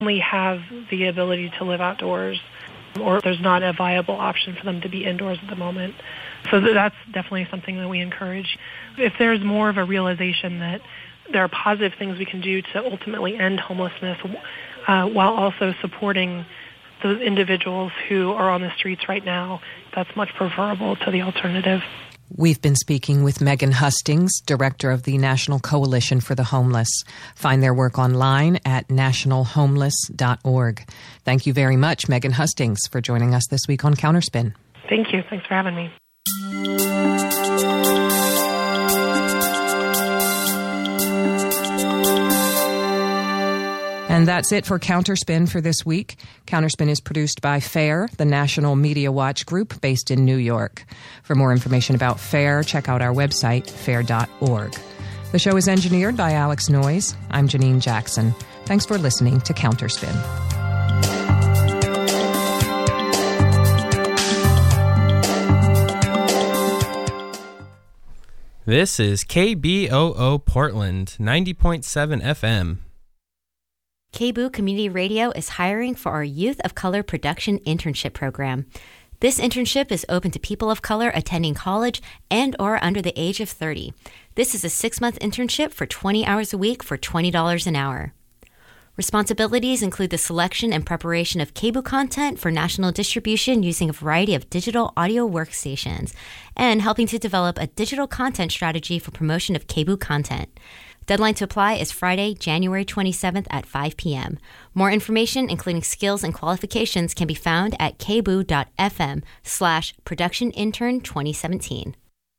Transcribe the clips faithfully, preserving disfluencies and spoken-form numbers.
only have the ability to live outdoors, or there's not a viable option for them to be indoors at the moment. So that's definitely something that we encourage. If there's more of a realization that there are positive things we can do to ultimately end homelessness uh, while also supporting those individuals who are on the streets right now, that's much preferable to the alternative. We've been speaking with Megan Hustings, Director of the National Coalition for the Homeless. Find their work online at national homeless dot org. Thank you very much, Megan Hustings, for joining us this week on Counterspin. Thank you. Thanks for having me. And that's it for Counterspin for this week. Counterspin is produced by FAIR, the National Media Watch Group based in New York. For more information about FAIR, check out our website, fair dot org. The show is engineered by Alex Noyes. I'm Janine Jackson. Thanks for listening to Counterspin. This is K B O O Portland, ninety point seven F M. K B O O Community Radio is hiring for our Youth of Color Production Internship Program. This internship is open to people of color attending college and or under the age of thirty. This is a six-month internship for twenty hours a week for twenty dollars an hour. Responsibilities include the selection and preparation of K B O O content for national distribution using a variety of digital audio workstations and helping to develop a digital content strategy for promotion of K B O O content. Deadline to apply is Friday, January twenty-seventh at five p.m. More information, including skills and qualifications, can be found at kboo.fm slash production intern 2017.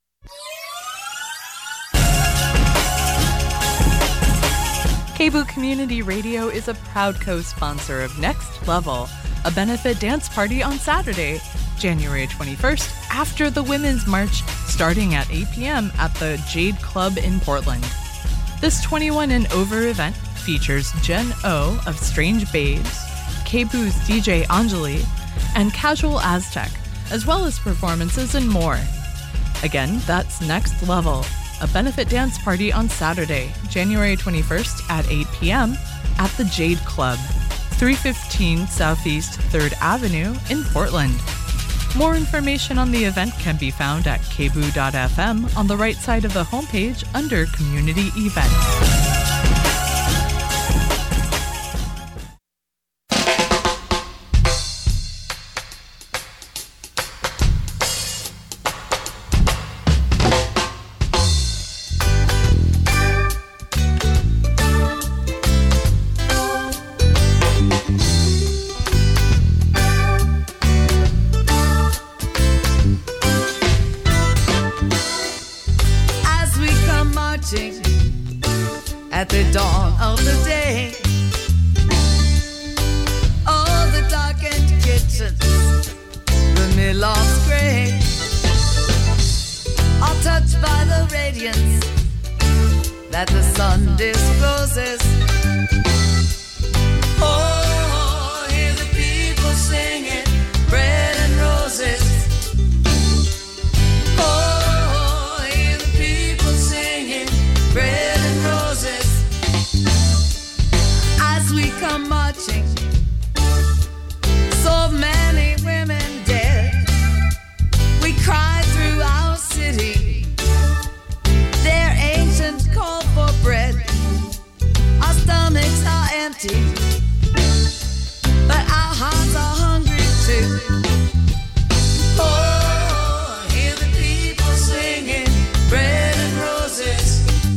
K B O O Community Radio is a proud co-sponsor of Next Level, a benefit dance party on Saturday, January twenty-first, after the Women's March, starting at eight p.m. at the Jade Club in Portland. This twenty-one and over event features Jen O of Strange Babes, K B O O's D J Anjali, and Casual Aztec, as well as performances and more. Again, that's Next Level, a benefit dance party on Saturday, January twenty-first at eight p.m. at the Jade Club, three fifteen Southeast third Avenue in Portland. More information on the event can be found at kboo dot f m on the right side of the homepage under Community Events. At the dawn of the day, all the darkened kitchens, the mill-off's gray, are touched by the radiance that the sun discloses. Oh, hear the people singing bread and roses. Oh, hear the people singing bread and roses. As we come marching, so many women dead. We cry through our city, their ancient call for bread. Our stomachs are empty, but our hearts are hungry too. Oh, hear the people singing bread and roses.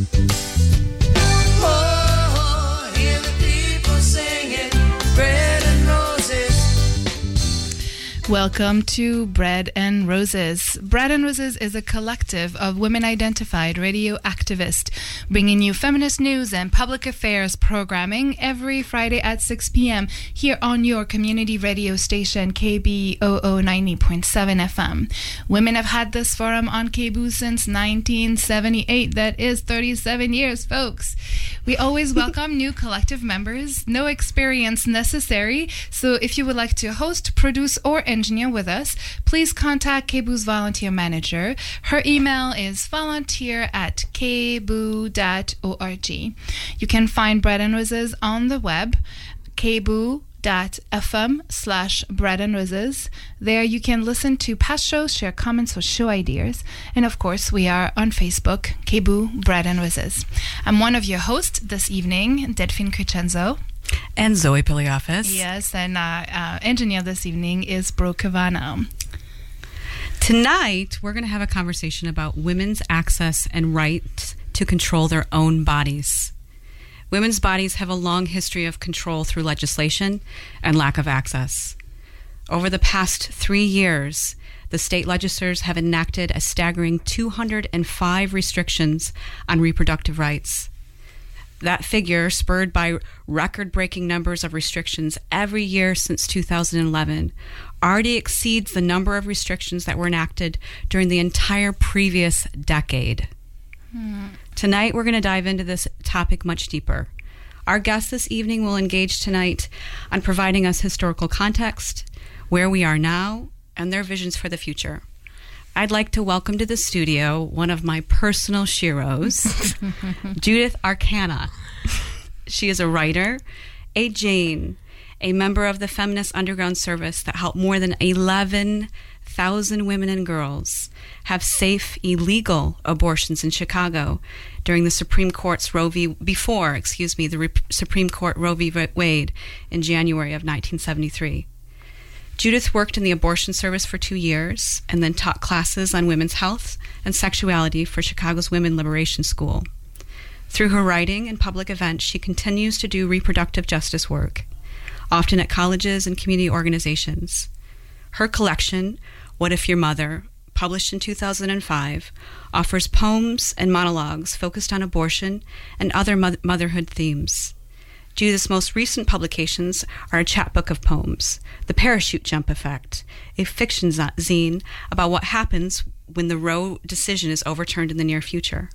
Welcome to Bread and Roses. Bread and Roses is a collective of women-identified radio activists bringing you feminist news and public affairs programming every Friday at six p.m. here on your community radio station K B O O ninety point seven F M. Women have had this forum on K B O O since nineteen seventy-eight. That is thirty-seven years, folks. We always welcome new collective members, no experience necessary. So if you would like to host, produce, or engineer with us, please contact K B O O's volunteer manager. Her email is volunteer at k b o o dot org. You can find Bread and Roses on the web, kboo.fm slash bread and roses. There you can listen to past shows, share comments or show ideas. And of course, we are on Facebook, Kboo Bread and Roses. I'm one of your hosts this evening, Delphine Crescenzo. And Zoe Piliafis. Yes, and uh, uh, engineer this evening is Brooke Cavano. Tonight, we're going to have a conversation about women's access and right to control their own bodies. Women's bodies have a long history of control through legislation and lack of access. Over the past three years, the state legislatures have enacted a staggering two hundred five restrictions on reproductive rights. That figure, spurred by record-breaking numbers of restrictions every year since two thousand eleven, already exceeds the number of restrictions that were enacted during the entire previous decade. Hmm. Tonight, we're going to dive into this topic much deeper. Our guest this evening will engage tonight on providing us historical context, where we are now, and their visions for the future. I'd like to welcome to the studio one of my personal sheroes, Judith Arcana. She is a writer, a Jane, a member of the Feminist Underground Service that helped more than eleven thousand women and girls have safe, illegal abortions in Chicago during the Supreme Court's Roe v. before, excuse me, the Re- Supreme Court Roe v. Wade in January of nineteen seventy-three. Judith worked in the abortion service for two years and then taught classes on women's health and sexuality for Chicago's Women Liberation School. Through her writing and public events, she continues to do reproductive justice work, often at colleges and community organizations. Her collection, What If Your Mother, published in two thousand five, offers poems and monologues focused on abortion and other mo- motherhood themes. Judith's most recent publications are a chapbook of poems, The Parachute Jump Effect, a fiction zine about what happens when the Roe decision is overturned in the near future.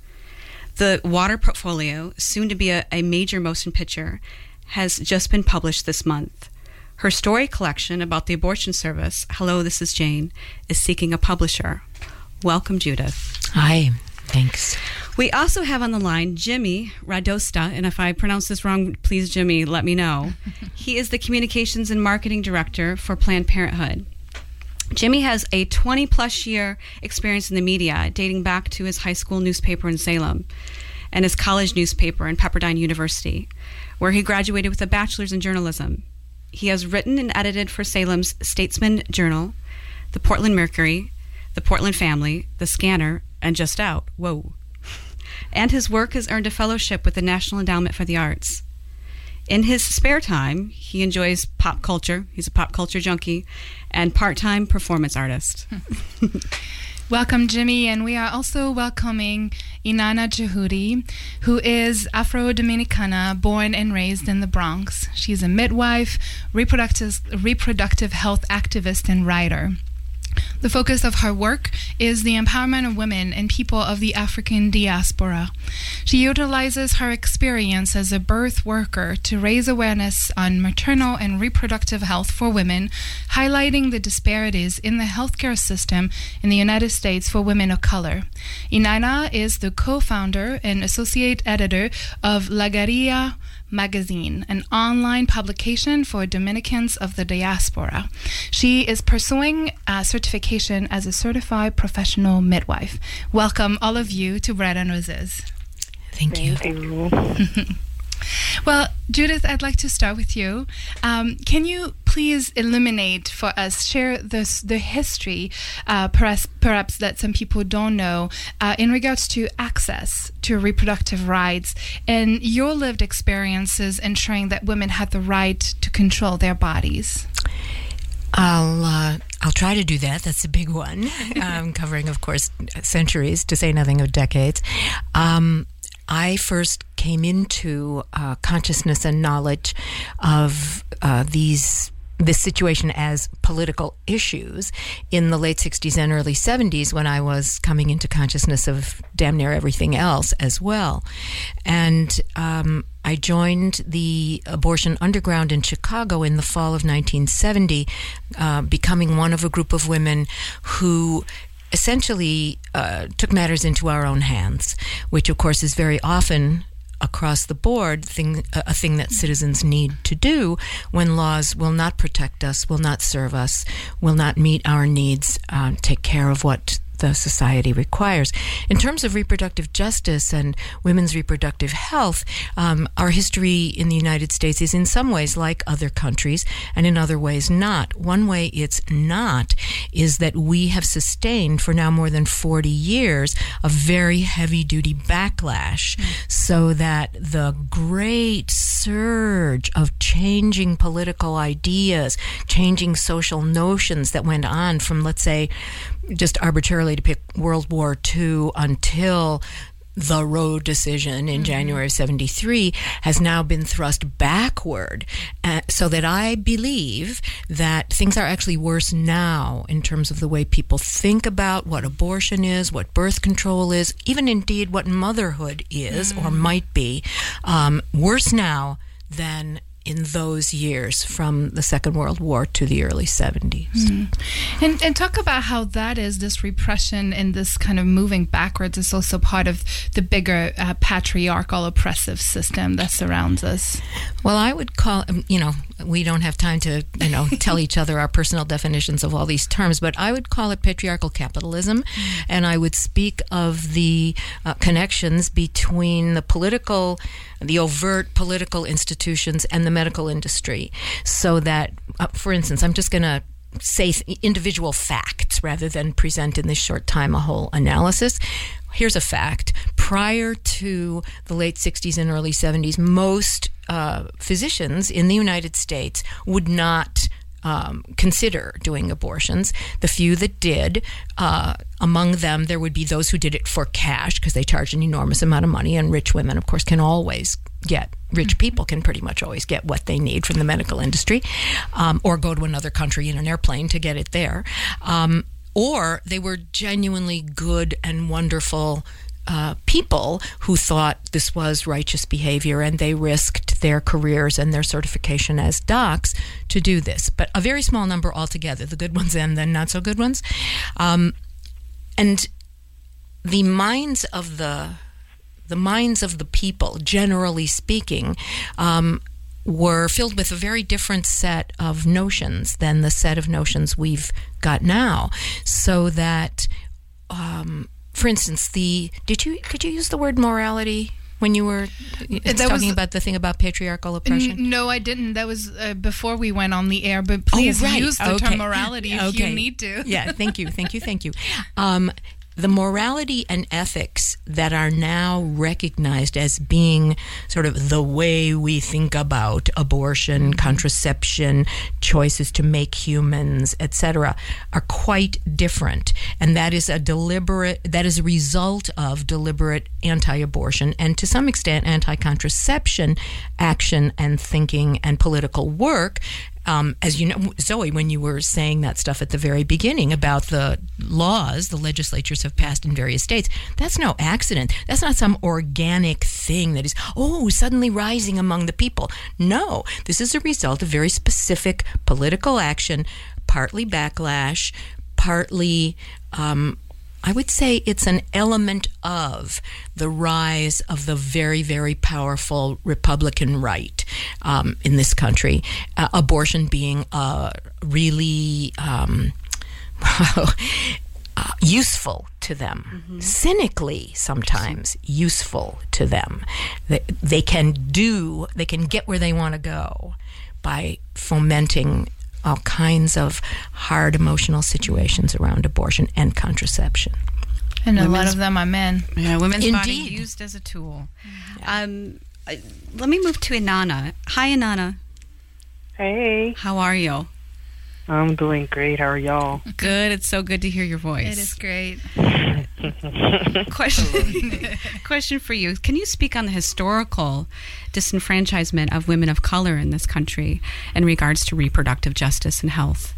The Water Portfolio, soon to be a, a major motion picture, has just been published this month. Her story collection about the abortion service, Hello, This is Jane, is seeking a publisher. Welcome, Judith. Hi, thanks. We also have on the line Jimmy Radosta, and if I pronounce this wrong, please, Jimmy, let me know. He is the Communications and Marketing Director for Planned Parenthood. Jimmy has a twenty-plus year experience in the media, dating back to his high school newspaper in Salem and his college newspaper in Pepperdine University, where he graduated with a bachelor's in journalism. He has written and edited for Salem's Statesman Journal, the Portland Mercury, the Portland Family, the Scanner, and Just Out. Whoa. And his work has earned a fellowship with the National Endowment for the Arts. In his spare time, he enjoys pop culture. He's a pop culture junkie and part-time performance artist. Welcome, Jimmy, and we are also welcoming Inanna Jehudi, who is Afro-Dominicana, born and raised in the Bronx. She's a midwife, reproductive, reproductive health activist, and writer. The focus of her work is the empowerment of women and people of the African diaspora. She utilizes her experience as a birth worker to raise awareness on maternal and reproductive health for women, highlighting the disparities in the healthcare system in the United States for women of color. Inanna is the co-founder and associate editor of La Guerrilla Magazine, an online publication for Dominicans of the diaspora. She is pursuing a certification as a certified professional midwife. Welcome, all of you, to Bread and Roses. Thank you. Thank you. Well, Judith, I'd like to start with you. Um, can you please illuminate for us, share this, the history, uh, perhaps, perhaps that some people don't know, uh, in regards to access to reproductive rights and your lived experiences ensuring that women had the right to control their bodies? I'll uh, I'll try to do that. That's a big one, um, covering, of course, centuries, to say nothing of decades. Um, I first came into uh, consciousness and knowledge of uh, these this situation as political issues in the late sixties and early seventies, when I was coming into consciousness of damn near everything else as well. And um, I joined the Abortion Underground in Chicago in the fall of nineteen seventy, uh, becoming one of a group of women who essentially uh, took matters into our own hands, which of course is very often across the board thing, a thing that citizens need to do when laws will not protect us, will not serve us, will not meet our needs, uh, take care of what the society requires. In terms of reproductive justice and women's reproductive health, um, our history in the United States is in some ways like other countries and in other ways not. One way it's not is that we have sustained for now more than forty years a very heavy-duty backlash, mm. so that the great surge of changing political ideas, changing social notions that went on from, let's say, just arbitrarily to pick World War Two until the Roe decision in mm-hmm. January of seventy-three has now been thrust backward, uh, so that I believe that things are actually worse now in terms of the way people think about what abortion is, what birth control is, even indeed what motherhood is mm-hmm. or might be, um, worse now than in those years from the Second World War to the early seventies. Mm-hmm. And, and talk about how that is, this repression and this kind of moving backwards is also part of the bigger uh, patriarchal oppressive system that surrounds us. Well, I would call, you know, we don't have time to, you know, tell each other our personal definitions of all these terms, but I would call it patriarchal capitalism, mm-hmm. and I would speak of the uh, connections between the political, the overt political institutions and the medical industry, so that, uh, for instance, I'm just going to say th- individual facts rather than present in this short time a whole analysis. Here's a fact. Prior to the late sixties and early seventies, most uh, physicians in the United States would not Um, consider doing abortions. The few that did, uh, among them, there would be those who did it for cash because they charged an enormous amount of money, and rich women, of course, can always get, rich people can pretty much always get what they need from the medical industry, um, or go to another country in an airplane to get it there. Um, or they were genuinely good and wonderful Uh, people who thought this was righteous behavior, and they risked their careers and their certification as docs to do this. But a very small number altogether, the good ones and the not so good ones. Um, and the minds of the the minds of the people, generally speaking, um, were filled with a very different set of notions than the set of notions we've got now. So that um, for instance, the did you could you use the word morality when you were talking was, about the thing about patriarchal oppression? N- no, I didn't. That was uh, before we went on the air. But please oh, right. use the okay. term morality if okay. you need to. Yeah, thank you, thank you, thank you. Um, the morality and ethics that are now recognized as being sort of the way we think about abortion, mm-hmm. contraception, choices to make humans, et cetera, are quite different. And that is a deliberate, that is a result of deliberate anti-abortion and to some extent anti-contraception action and thinking and political work. Um, as you know, Zoe, when you were saying that stuff at the very beginning about the laws the legislatures have passed in various states, that's no accident. That's not some organic thing that is, oh, suddenly rising among the people. No, this is a result of very specific political action, partly backlash, partly um, I would say it's an element of the rise of the very, very powerful Republican right um, in this country, uh, abortion being a really um, uh, useful to them, mm-hmm. cynically sometimes useful to them. They, they can do, they can get where they want to go by fomenting all kinds of hard emotional situations around abortion and contraception. And a women's, lot of them are men. Yeah, women's Indeed. body used as a tool. Yeah. Um, let me move to Inanna. Hi, Inanna. Hey. How are you? I'm doing great. How are y'all? Good. It's so good to hear your voice. It is great. Question, question for you. Can you speak on the historical disenfranchisement of women of color in this country in regards to reproductive justice and health?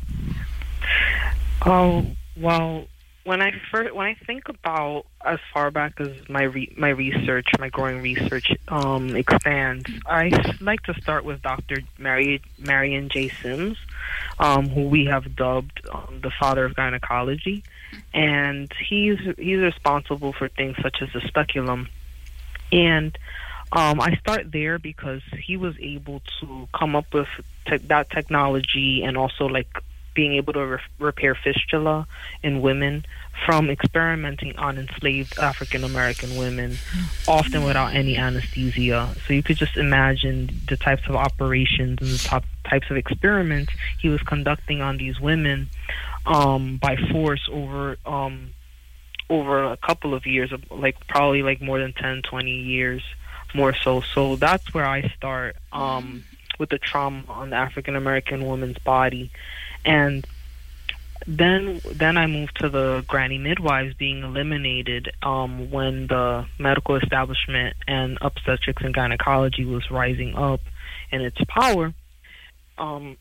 Oh, well, when I first, when I think about as far back as my re, my research, my growing research um, expands, I like to start with Doctor Mary, Marion J. Sims, um, who we have dubbed um, the father of gynecology. And he's he's responsible for things such as the speculum. And Um, I start there because he was able to come up with te- that technology and also like being able to re- repair fistula in women from experimenting on enslaved African American women, often without any anesthesia. So you could just imagine the types of operations and the top types of experiments he was conducting on these women um, by force over um, over a couple of years, like probably like more than ten, twenty years more so. So that's where I start um, with the trauma on the African American woman's body. And then then I moved to the granny midwives being eliminated um, when the medical establishment and obstetrics and gynecology was rising up in its power. Um,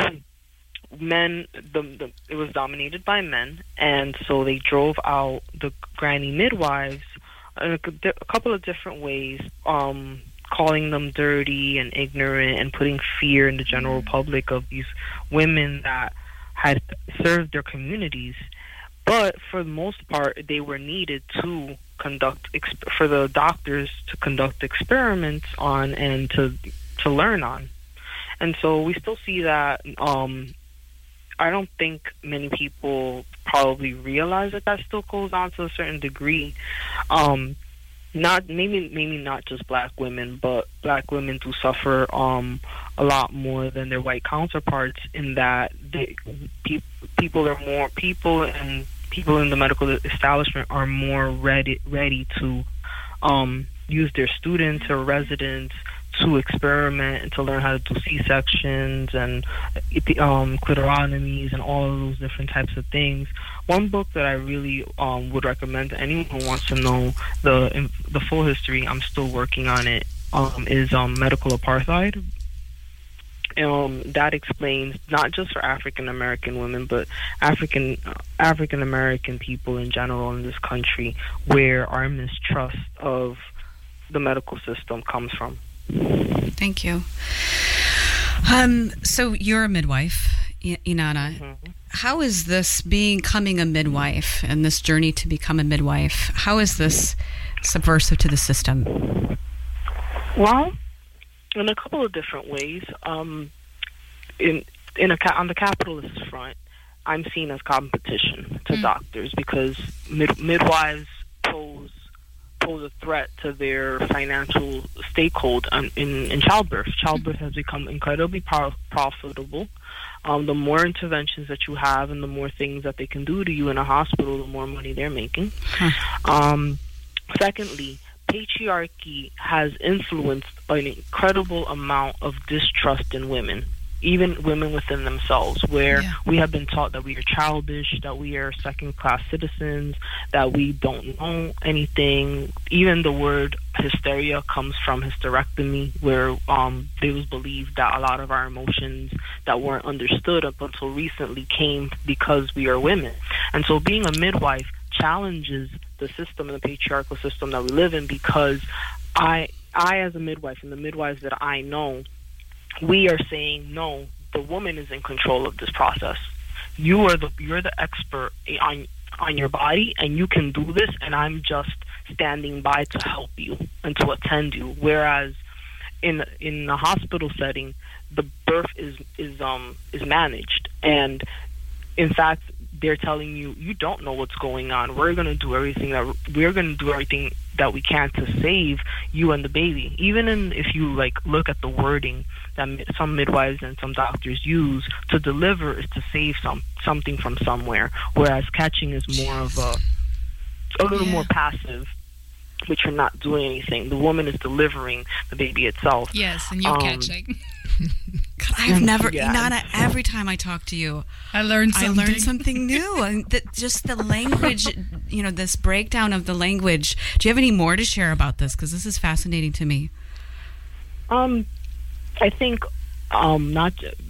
men, the, the it was dominated by men, and so they drove out the granny midwives in a, a couple of different ways, um, calling them dirty and ignorant and putting fear in the general public of these women that had served their communities. But for the most part, they were needed to conduct, exp- for the doctors to conduct experiments on and to to learn on. And so we still see that. Um, I don't think many people probably realize that that still goes on to a certain degree. Um, not maybe maybe not just black women, but black women do suffer um, a lot more than their white counterparts in that they, pe- people are more people and people in the medical establishment are more ready ready to um, use their students or residents to experiment and to learn how to do C-sections and um, clitorotomies and all of those different types of things. One book that I really um, would recommend to anyone who wants to know the the full history, I'm still working on it, um, is um, Medical Apartheid. Um, that explains not just for African American women, but African uh, African American people in general in this country, where our mistrust of the medical system comes from. Thank you. Um, so you're a midwife, I- Inanna. Mm-hmm. How is this becoming a midwife and this journey to become a midwife? How is this subversive to the system? Well, in a couple of different ways. Um, in in a on the capitalist front, I'm seen as competition to mm. doctors because mid- midwives pose pose a threat to their financial stakehold um, in, in childbirth. Childbirth has become incredibly pro- profitable. Um, the more interventions that you have and the more things that they can do to you in a hospital, the more money they're making. Huh. Um, secondly, patriarchy has influenced an incredible amount of distrust in women, even women within themselves, where yeah. we have been taught that we are childish, that we are second-class citizens, that we don't know anything. Even the word hysteria comes from hysterectomy, where um, it was believed that a lot of our emotions that weren't understood up until recently came because we are women. And so being a midwife challenges the system and the patriarchal system that we live in, because I, I as a midwife and the midwives that I know, we are saying, no, the woman is in control of this process. You are the you're the expert on on your body, and you can do this, and I'm just standing by to help you and to attend you. Whereas in in a hospital setting, the birth is is um is managed, and in fact, they're telling you you don't know what's going on. We're going to do everything that we're going to do everything that we can to save you and the baby. Even in, if you like look at the wording that some midwives and some doctors use, to deliver is to save some something from somewhere, whereas catching is more of a a little yeah. more passive, but you're not doing anything. The woman is delivering the baby itself. Yes, and you're um, catching. God, I've never, yeah. Inanna, every time I talk to you, I learned something. I learned something new. And the, just the language, you know, this breakdown of the language. Do you have any more to share about this? Because this is fascinating to me. Um, I think um, not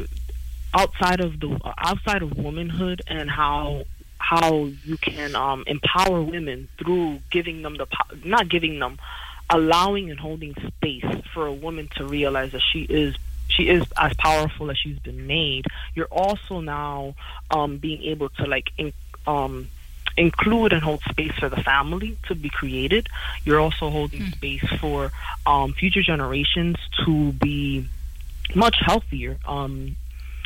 outside of the outside of womanhood and how how you can um, empower women through giving them the not giving them, allowing and holding space for a woman to realize that she is. She is as powerful as she's been made. You're also now um, being able to like in, um, include and hold space for the family to be created. You're also holding mm. space for um, future generations to be much healthier. Um,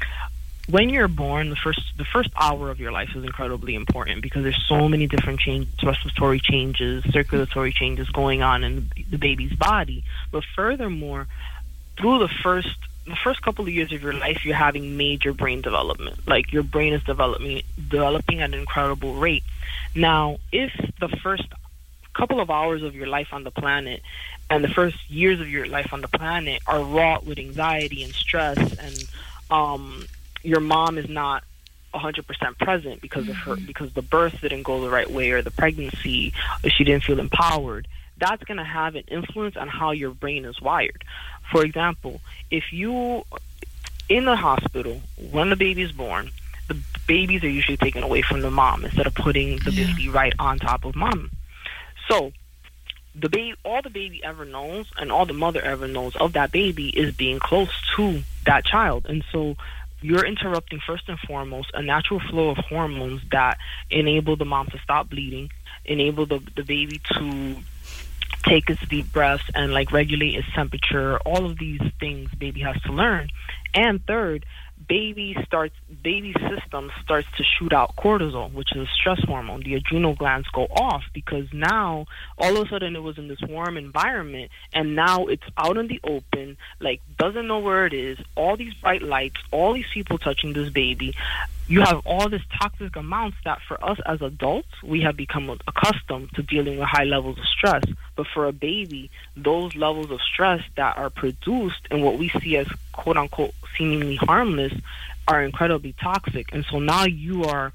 when you're born, the first the first hour of your life is incredibly important because there's so many different changes, respiratory changes, circulatory changes going on in the baby's body. But furthermore, through the first the first couple of years of your life, you're having major brain development. Like, your brain is developing developing at an incredible rate. Now, if the first couple of hours of your life on the planet and the first years of your life on the planet are wrought with anxiety and stress, and um, your mom is not one hundred percent present because of her, because the birth didn't go the right way, or the pregnancy, or she didn't feel empowered, that's going to have an influence on how your brain is wired. For example, if you, in the hospital, when the baby is born, the babies are usually taken away from the mom instead of putting the yeah. baby right on top of mom. So, the baby, all the baby ever knows, and all the mother ever knows of that baby, is being close to that child. And so, you're interrupting, first and foremost, a natural flow of hormones that enable the mom to stop bleeding, enable the the baby to take its deep breaths and like regulate its temperature. All of these things baby has to learn. And third, baby starts baby system starts to shoot out cortisol, which is a stress hormone. The adrenal glands go off because now all of a sudden it was in this warm environment, and now it's out in the open, like doesn't know where it is, all these bright lights, all these people touching this baby. You have all this toxic amounts that for us as adults, we have become accustomed to dealing with high levels of stress. But for a baby, those levels of stress that are produced and what we see as quote-unquote seemingly harmless are incredibly toxic. And so now you are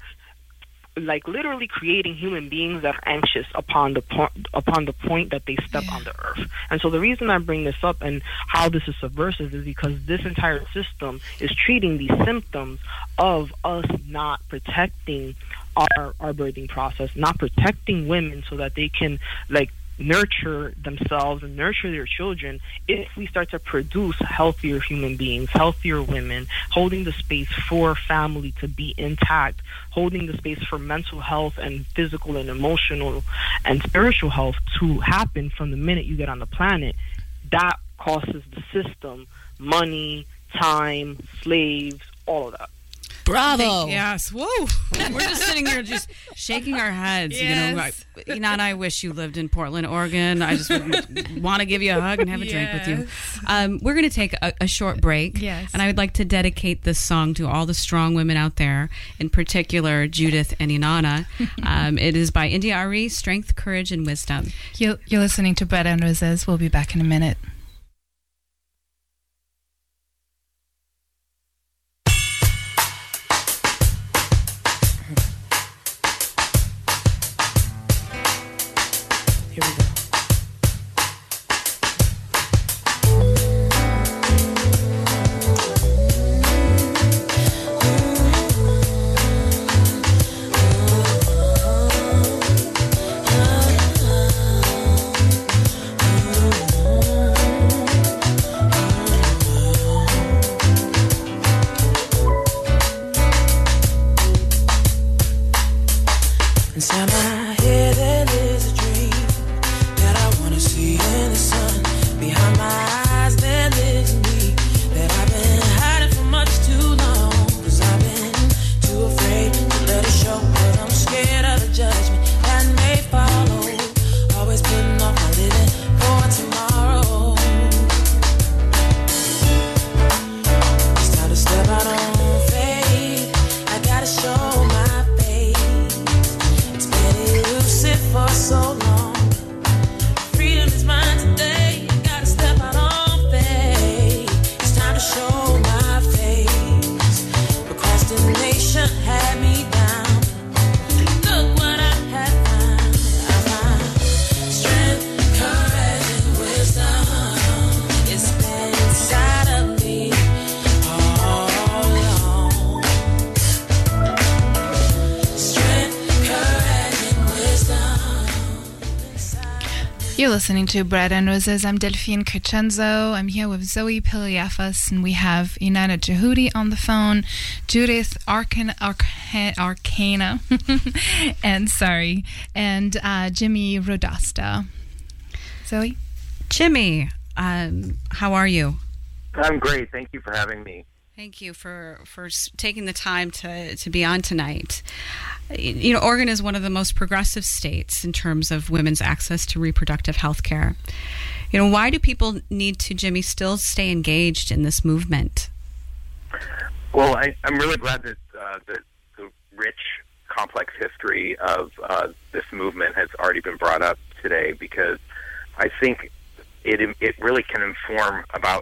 like literally creating human beings that are anxious upon the po- upon the point that they step yeah. on the earth. And so the reason I bring this up and how this is subversive is because this entire system is treating these symptoms of us not protecting our our birthing process, not protecting women so that they can like nurture themselves and nurture their children. If we start to produce healthier human beings, healthier women, holding the space for family to be intact, holding the space for mental health and physical and emotional and spiritual health to happen from the minute you get on the planet, that costs the system money, time, slaves, all of that. Bravo. Yes. Whoa. We're just sitting here just shaking our heads. Yes. You know, I, Ina and I wish you lived in Portland, Oregon. I just want to give you a hug and have a yes. drink with you. Um, we're going to take a, a short break. Yes. And I would like to dedicate this song to all the strong women out there, in particular Judith and Inanna. Um, it is by India Ari, Strength, Courage, and Wisdom. You're, you're listening to Bread and Roses. We'll be back in a minute. Here we go. You're listening to Bread and Roses. I'm Delphine Crescenzo. I'm here with Zoe Piliafas, and we have Inanna Jehudi on the phone, Judith Arcana, Arcana, Arcana and sorry, and uh, Jimmy Rodasta. Zoe? Jimmy, um, how are you? I'm great. Thank you for having me. Thank you for, for taking the time to, to be on tonight. You know, Oregon is one of the most progressive states in terms of women's access to reproductive health care. You know, why do people need to, Jimmy, still stay engaged in this movement? Well, I, I'm really glad that uh, the, the rich, complex history of uh, this movement has already been brought up today, because I think it it really can inform about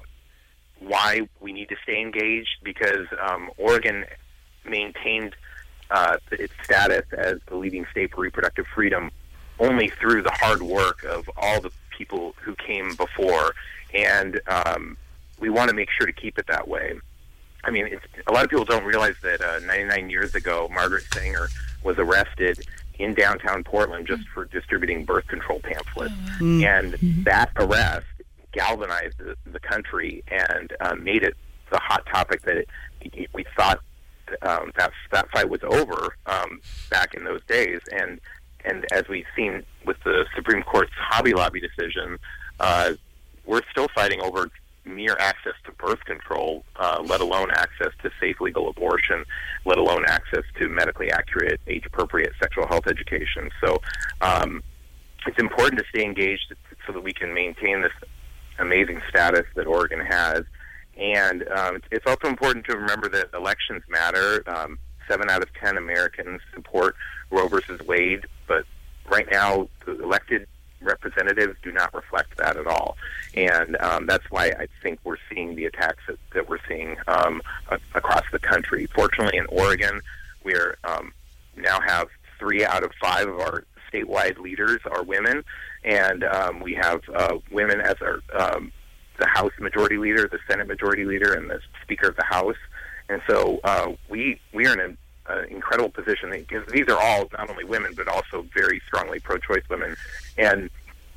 why we need to stay engaged, because um, Oregon maintained uh, its status as the leading state for reproductive freedom only through the hard work of all the people who came before, and um, we want to make sure to keep it that way. I mean, it's, a lot of people don't realize that uh, ninety-nine years ago, Margaret Sanger was arrested in downtown Portland just for distributing birth control pamphlets, mm-hmm. and that arrest galvanized the, the country and uh, made it the hot topic that it, we thought um, that that fight was over um, back in those days. And and as we've seen with the Supreme Court's Hobby Lobby decision, uh, we're still fighting over mere access to birth control, uh, let alone access to safe legal abortion, let alone access to medically accurate, age-appropriate sexual health education. So um, it's important to stay engaged so that we can maintain this amazing status that Oregon has. And um, it's also important to remember that elections matter. Um, seven out of ten Americans support Roe versus Wade, but right now the elected representatives do not reflect that at all. And um, that's why I think we're seeing the attacks that, that we're seeing um, a- across the country. Fortunately, in Oregon, we um, now have three out of five of our statewide leaders are women, and um, we have uh, women as our um, the House Majority Leader, the Senate Majority Leader, and the Speaker of the House. And so uh, we we are in an uh, incredible position, because these are all not only women but also very strongly pro-choice women. And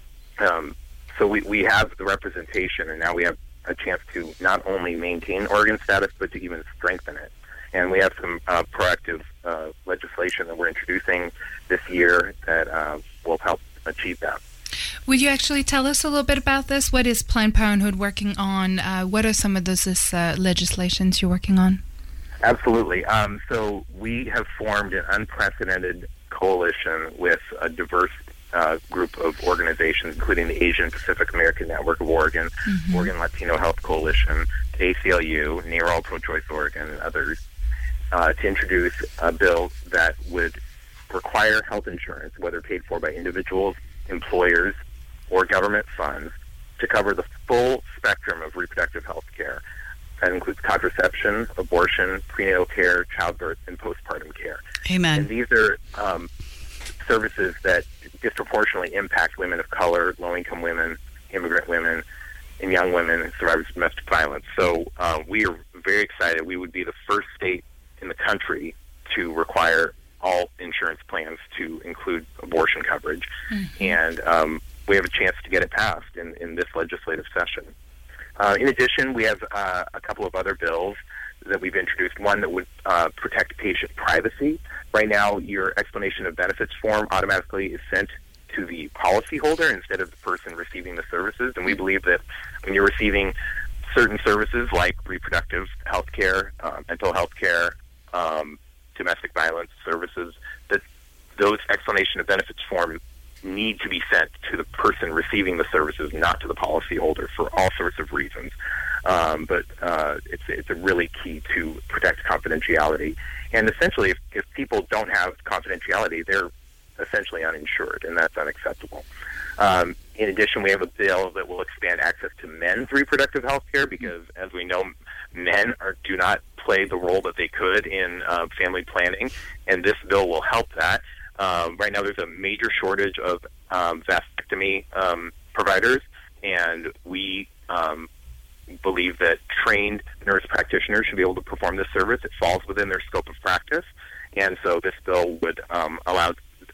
um, so we, we have the representation, and now we have a chance to not only maintain Oregon status but to even strengthen it. And we have some uh, proactive uh, legislation that we're introducing this year that uh, will help achieve that. Would you actually tell us a little bit about this? What is Planned Parenthood working on? Uh, what are some of those uh, legislations you're working on? Absolutely. Um, so we have formed an unprecedented coalition with a diverse uh, group of organizations, including the Asian Pacific American Network of Oregon, mm-hmm. Oregon Latino Health Coalition, A C L U, NARAL Pro-Choice Oregon, and others, uh, to introduce a bill that would require health insurance, whether paid for by individuals, employers, or government funds, to cover the full spectrum of reproductive health care. That includes contraception, abortion, prenatal care, childbirth, and postpartum care. Amen. And these are um, services that disproportionately impact women of color, low-income women, immigrant women, and young women and survivors of domestic violence. So uh, we are very excited. We would be the first state in the country to require all insurance plans to include abortion coverage. Mm-hmm. And um, we have a chance to get it passed in, in this legislative session. Uh, in addition, we have uh, a couple of other bills that we've introduced. One that would uh, protect patient privacy. Right now, your explanation of benefits form automatically is sent to the policyholder instead of the person receiving the services. And we believe that when you're receiving certain services like reproductive health care, uh, mental health care, um, domestic violence services, that those explanation of benefits form need to be sent to the person receiving the services, not to the policyholder, for all sorts of reasons. Um, but uh, it's it's a really key to protect confidentiality. And essentially, if, if people don't have confidentiality, they're essentially uninsured, and that's unacceptable. Um, in addition, we have a bill that will expand access to men's reproductive health care, because, as we know, men are, do not play the role that they could in uh, family planning, and this bill will help that. Um, right now, there's a major shortage of um, vasectomy um, providers, and we um, believe that trained nurse practitioners should be able to perform this service. It falls within their scope of practice, and so this bill would um, allow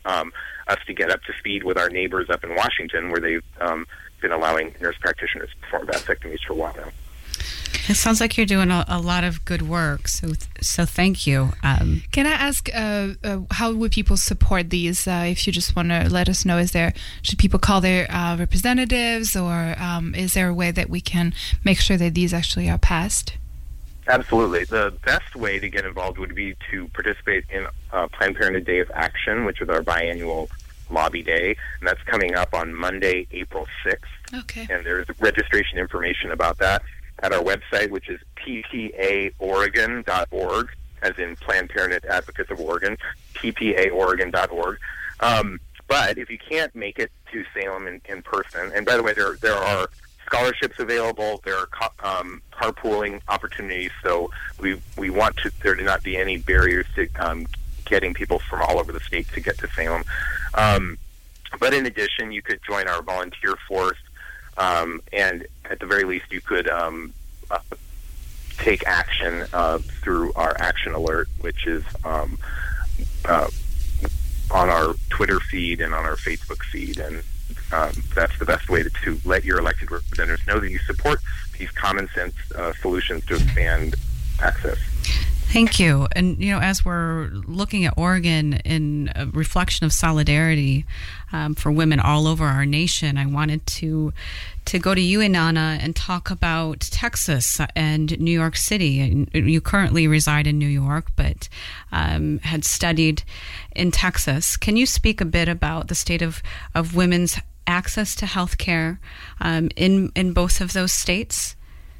um, us to get up to speed with our neighbors up in Washington, where they've um, been allowing nurse practitioners to perform vasectomies for a while now. It sounds like you're doing a, a lot of good work, so so thank you. Um, Can I ask, uh, uh, how would people support these? Uh, if you just want to let us know, is there should people call their uh, representatives, or um, is there a way that we can make sure that these actually are passed? Absolutely. The best way to get involved would be to participate in uh, Planned Parenthood Day of Action, which is our biannual lobby day, and that's coming up on Monday, April sixth. Okay. And there's registration information about that at our website, which is p p a oregon dot org, as in Planned Parenthood Advocates of Oregon, p p a oregon dot org. Um, but if you can't make it to Salem in, in person, and by the way, there there are scholarships available, there are um, carpooling opportunities, so we we want to there to not be any barriers to um, getting people from all over the state to get to Salem. Um, but in addition, you could join our volunteer force, um, and at the very least, you could um, uh, take action uh, through our Action Alert, which is um, uh, on our Twitter feed and on our Facebook feed. And um, that's the best way to, to let your elected representatives know that you support these common sense uh, solutions to expand access. Thank you. And, you know, as we're looking at Oregon in a reflection of solidarity um, for women all over our nation, I wanted to to go to you, Inanna, and talk about Texas and New York City. You currently reside in New York, but um, had studied in Texas. Can you speak a bit about the state of, of women's access to health care um, in, in both of those states?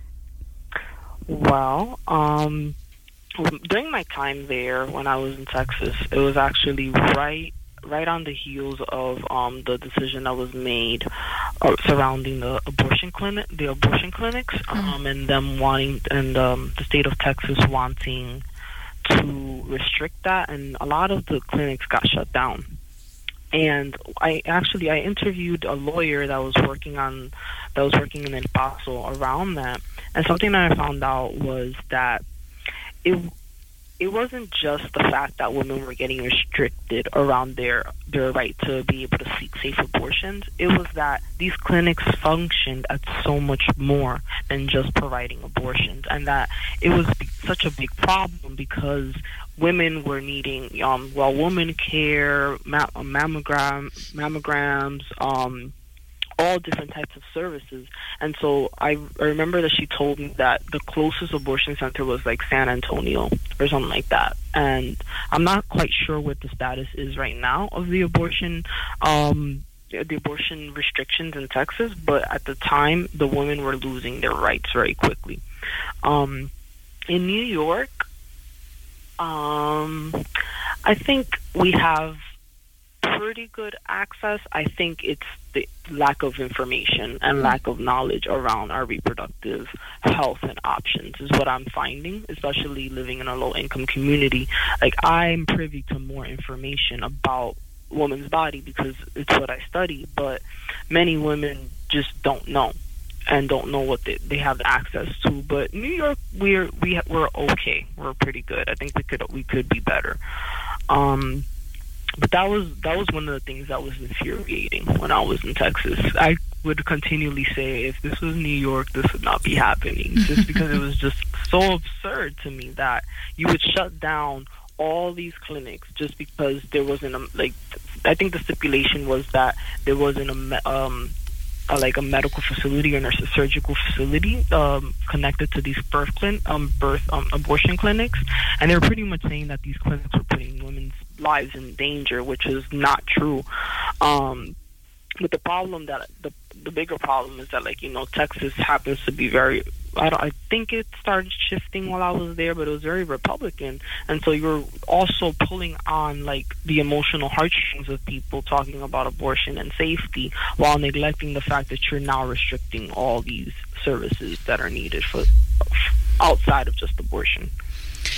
Well, um... during my time there, when I was in Texas, it was actually right right on the heels of um, the decision that was made uh, surrounding the abortion clinic, the abortion clinics, um, mm-hmm. and them wanting, and um, the state of Texas wanting to restrict that, and a lot of the clinics got shut down. And I actually I interviewed a lawyer that was working on that was working in El Paso around that, and something that I found out was that It it wasn't just the fact that women were getting restricted around their their right to be able to seek safe abortions. It was that these clinics functioned as so much more than just providing abortions, and that it was such a big problem because women were needing um, well woman care, ma- mammogram mammograms. Um, all different types of services. And so I, I remember that she told me that the closest abortion center was like San Antonio or something like that. And I'm not quite sure what the status is right now of the abortion um, the abortion restrictions in Texas, but at the time, the women were losing their rights very quickly. Um, in New York, um, I think we have pretty good access. I think it's the lack of information and lack of knowledge around our reproductive health and options is what I'm finding, especially living in a low-income community. Like, I'm privy to more information about woman's body because it's what I study, but many women just don't know and don't know what they, they have access to. But New York, we're we we're okay. We're pretty good. I think we could we could be better. Um, But that was that was one of the things that was infuriating when I was in Texas. I would continually say, if this was New York, this would not be happening, just because it was just so absurd to me that you would shut down all these clinics just because there wasn't a, like, I think the stipulation was that there wasn't a, um, a like a medical facility or a surgical facility um, connected to these birth clin- um, birth um, abortion clinics, and they were pretty much saying that these clinics were putting women's lives in danger, which is not true. Um, but the problem that the the bigger problem is that, like, you know, Texas happens to be very, I don't, I think it started shifting while I was there, but it was very Republican, and so you're also pulling on like the emotional heartstrings of people talking about abortion and safety while neglecting the fact that you're now restricting all these services that are needed for outside of just abortion.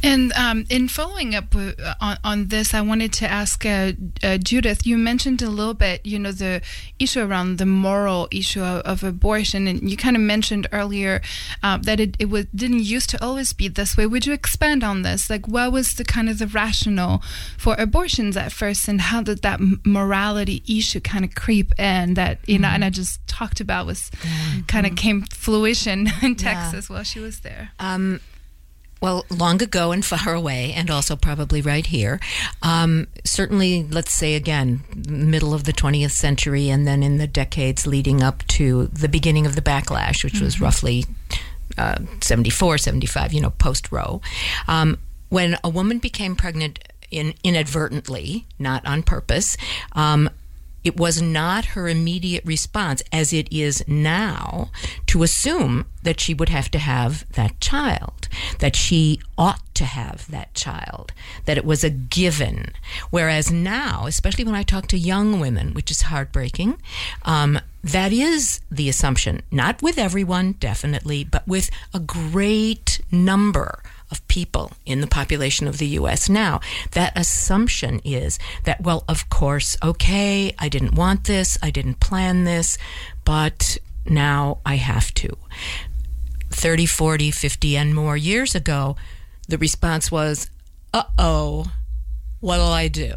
And um, in following up with, uh, on, on this, I wanted to ask uh, uh, Judith, you mentioned a little bit, you know, the issue around the moral issue of, of abortion, and you kind of mentioned earlier uh, that it, it was, didn't used to always be this way. Would you expand on this? Like, what was the kind of the rationale for abortions at first, and how did that morality issue kind of creep in that, you mm-hmm. know, and I just talked about was mm-hmm. kind of came fruition in Texas yeah. while she was there? Um Well, long ago and far away, and also probably right here, um, certainly, let's say again, middle of the twentieth century, and then in the decades leading up to the beginning of the backlash, which mm-hmm. was roughly uh, seventy-four, seventy-five, you know, post-Roe, um, when a woman became pregnant in, inadvertently, not on purpose, um, it was not her immediate response, as it is now, to assume that she would have to have that child, that she ought to have that child, that it was a given. Whereas now, especially when I talk to young women, which is heartbreaking, um, that is the assumption. Not with everyone, definitely, but with a great number of people in the population of the U S now. That assumption is that, well, of course, okay, I didn't want this, I didn't plan this, but now I have to. thirty, forty, fifty, and more years ago, the response was, uh-oh, what'll I do?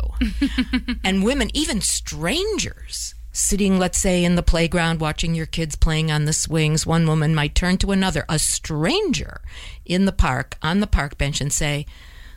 And women, even strangers, sitting, let's say, in the playground watching your kids playing on the swings, one woman might turn to another, a stranger in the park, on the park bench, and say,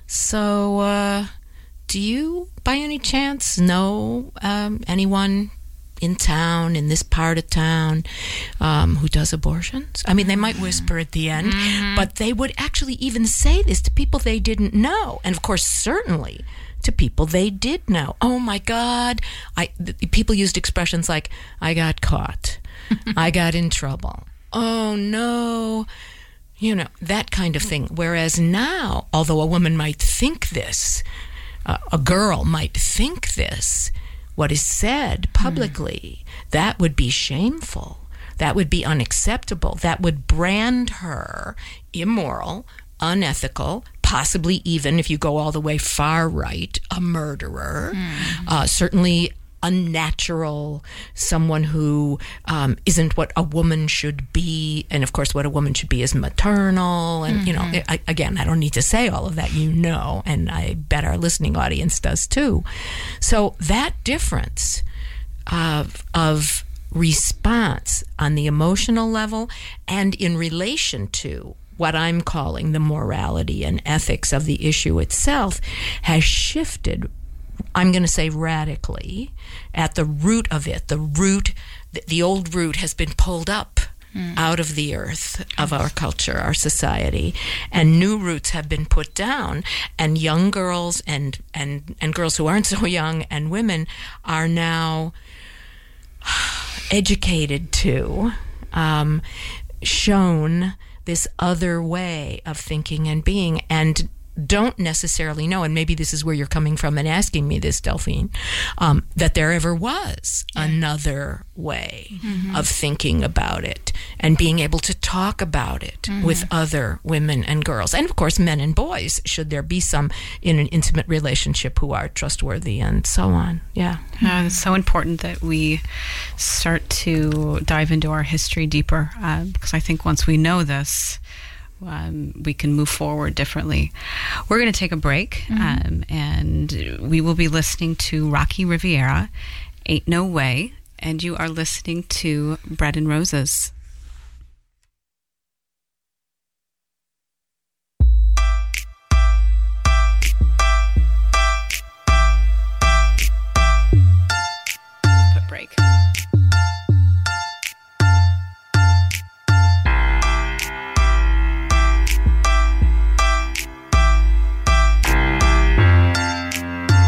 so, uh, do you, by any chance, know um, anyone in town, in this part of town, um, who does abortions? I mean, they might whisper at the end, mm-hmm. but they would actually even say this to people they didn't know. And, of course, certainly to people they did know. Oh, my God. I the, people used expressions like, I got caught. I got in trouble. Oh, no. You know, that kind of thing. Whereas now, although a woman might think this, uh, a girl might think this, what is said publicly, mm. that would be shameful. That would be unacceptable. That would brand her immoral, unethical, possibly even, if you go all the way far right, a murderer, mm. uh, certainly unnatural, someone who um, isn't what a woman should be. And of course, what a woman should be is maternal. And, mm-hmm. you know, I, again, I don't need to say all of that, you know, and I bet our listening audience does too. So that difference of, of response on the emotional level and in relation to what I'm calling the morality and ethics of the issue itself has shifted, I'm going to say radically, at the root of it. The root, the old root has been pulled up mm. out of the earth of our culture, our society, and new roots have been put down. And young girls and, and, and girls who aren't so young and women are now educated to, um, shown this other way of thinking and being, and don't necessarily know, and maybe this is where you're coming from and asking me this, Delphine, um, that there ever was yeah. another way mm-hmm. of thinking about it and being able to talk about it mm-hmm. with other women and girls. And of course, men and boys, should there be some in an intimate relationship who are trustworthy and so on. Yeah. Uh, it's so important that we start to dive into our history deeper, uh, because I think once we know this, Um, we can move forward differently. We're going to take a break, mm-hmm. um, and we will be listening to Rocky Riviera, Ain't No Way, and you are listening to Bread and Roses. Put break.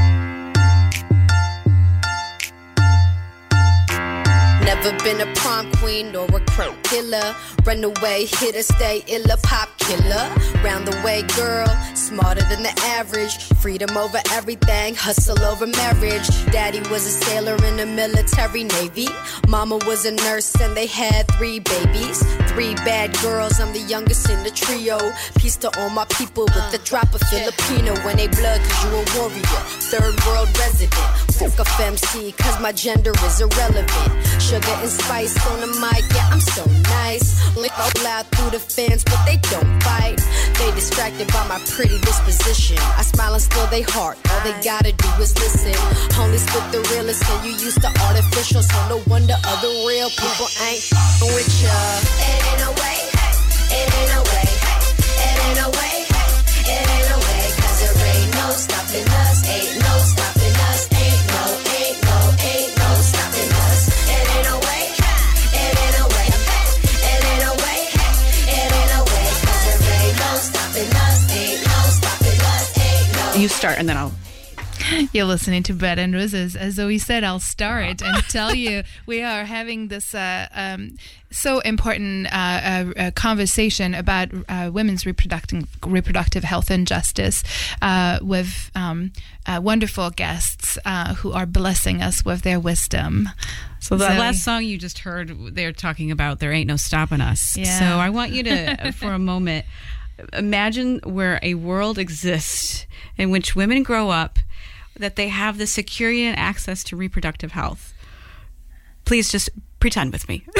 Never been a prom queen or a crow killer. Run away, hit or stay illa, pop killer. Round the way, girl, smarter than the average. Freedom over everything, hustle over marriage. Daddy was a sailor in the military navy. Mama was a nurse and they had three babies. Three bad girls, I'm the youngest in the trio. Peace to all my people with a drop of Filipino when they blood, cause you a warrior. Third world resident. Fuck a M C, cause my gender is irrelevant. Sugar and spice on the mic, yeah, I'm so nice. Lick out loud through the fence, but they don't fight. They distracted by my pretty disposition. I smile and still they heart. All they gotta do is listen. Only spit the realest, and you used to artificial, so no wonder other real people ain't with ya. It ain't no way, it ain't no way, it ain't no way, it ain't no way, cause there ain't no stopping us, ain't no stopping us, ain't no, ain't no, ain't no stopping us. It ain't no way, it ain't no way, it ain't no way, it ain't no way, cause there ain't no stopping us, ain't no stopping us, ain't no. You start and then I'll. You're listening to Bread and Roses. As Zoe said, I'll start and tell you we are having this uh, um, so important uh, uh, uh, conversation about uh, women's reproductive reproductive health and justice uh, with um, uh, wonderful guests uh, who are blessing us with their wisdom. So the Zoe. last song you just heard, they're talking about there ain't no stopping us. Yeah. So I want you to, for a moment, imagine where a world exists in which women grow up, that they have the security and access to reproductive health. Please just pretend with me.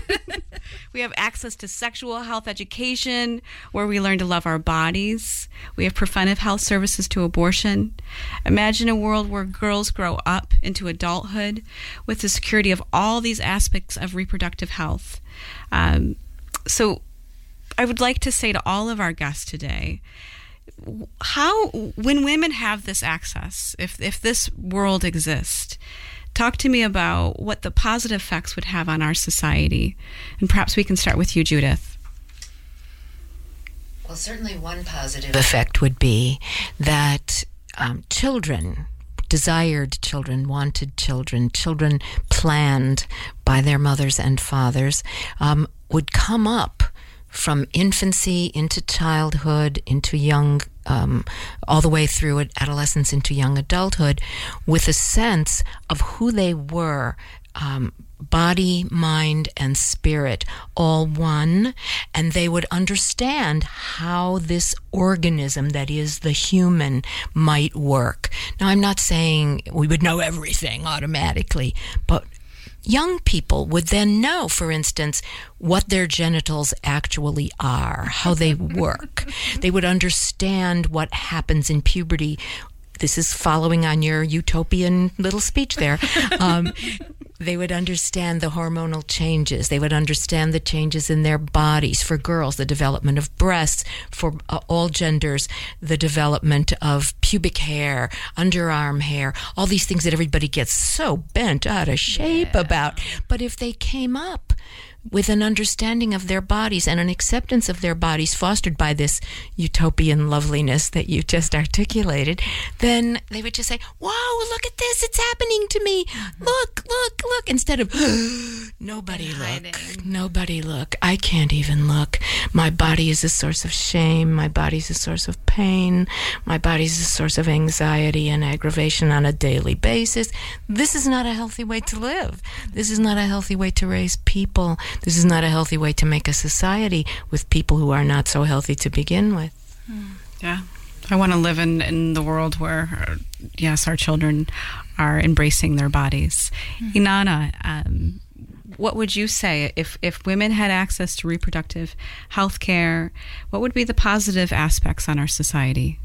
We have access to sexual health education, where we learn to love our bodies. We have preventive health services to abortion. Imagine a world where girls grow up into adulthood with the security of all these aspects of reproductive health. Um, so I would like to say to all of our guests today, how, when women have this access, if if this world exists, talk to me about what the positive effects would have on our society. And perhaps we can start with you, Judith. Well, certainly one positive effect would be that um, children, desired children, wanted children, children planned by their mothers and fathers, um, would come up from infancy into childhood, into young, um, all the way through adolescence into young adulthood, with a sense of who they were, um, body, mind, and spirit, all one, and they would understand how this organism that is the human might work. Now, I'm not saying we would know everything automatically, but young people would then know, for instance, what their genitals actually are, how they work. They would understand what happens in puberty. This is following on your utopian little speech there. Um, they would understand the hormonal changes. They would understand the changes in their bodies. For girls, the development of breasts. For uh, all genders, the development of pubic hair, underarm hair, all these things that everybody gets so bent out of shape yeah. about. But if they came up with an understanding of their bodies and an acceptance of their bodies fostered by this utopian loveliness that you just articulated, then they would just say, "Whoa, look at this, it's happening to me. Look, look, look," instead of, "Nobody look, nobody look, I can't even look. My body is a source of shame, my body's a source of pain, my body's a source of anxiety and aggravation on a daily basis. This is not a healthy way to live. This is not a healthy way to raise people. This is not a healthy way to make a society with people who are not so healthy to begin with." Yeah. I want to live in, in the world where, yes, our children are embracing their bodies. Mm. Inanna, um, what would you say if, if women had access to reproductive health care? What would be the positive aspects on our society?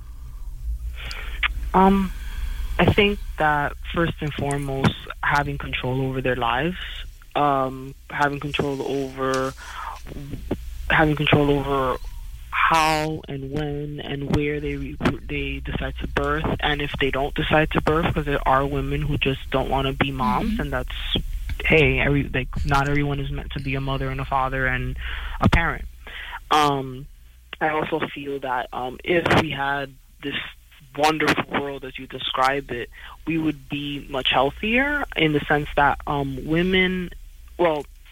Um, I think that first and foremost, having control over their lives, um, having control over having control over how and when and where they they decide to birth, and if they don't decide to birth, because there are women who just don't want to be moms, mm-hmm. and that's hey, every like not everyone is meant to be a mother and a father and a parent. Um, I also feel that um, if we had this wonderful world as you describe it, we would be much healthier in the sense that um, women, well,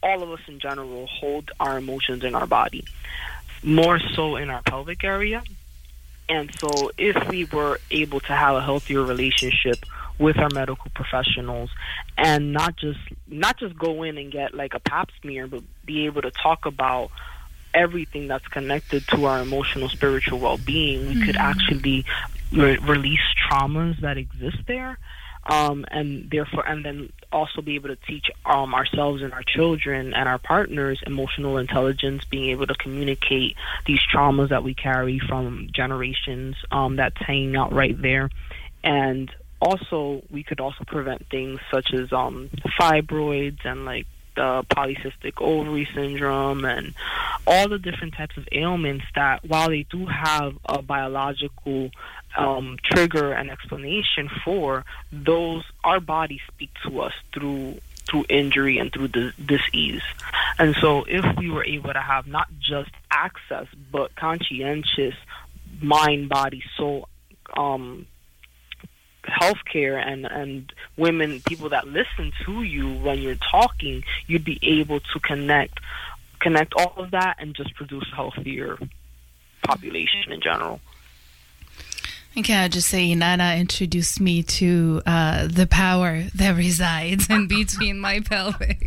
all of us in general hold our emotions in our body, more so in our pelvic area. And so if we were able to have a healthier relationship with our medical professionals and not just not just go in and get like a pap smear, but be able to talk about everything that's connected to our emotional, spiritual well-being, we mm-hmm. could actually re- release traumas that exist there. Um, and therefore, and then also be able to teach um, ourselves and our children and our partners emotional intelligence, being able to communicate these traumas that we carry from generations um, that's hanging out right there. And also, we could also prevent things such as um, fibroids and like the polycystic ovary syndrome and all the different types of ailments that, while they do have a biological um, trigger and explanation for, those our bodies speak to us through through injury and through dis- disease. And so if we were able to have not just access but conscientious mind, body, soul um healthcare and and women, people that listen to you when you're talking, you'd be able to connect connect all of that and just produce a healthier population in general. And can I just say, Nana introduced me to uh, the power that resides in between my pelvic.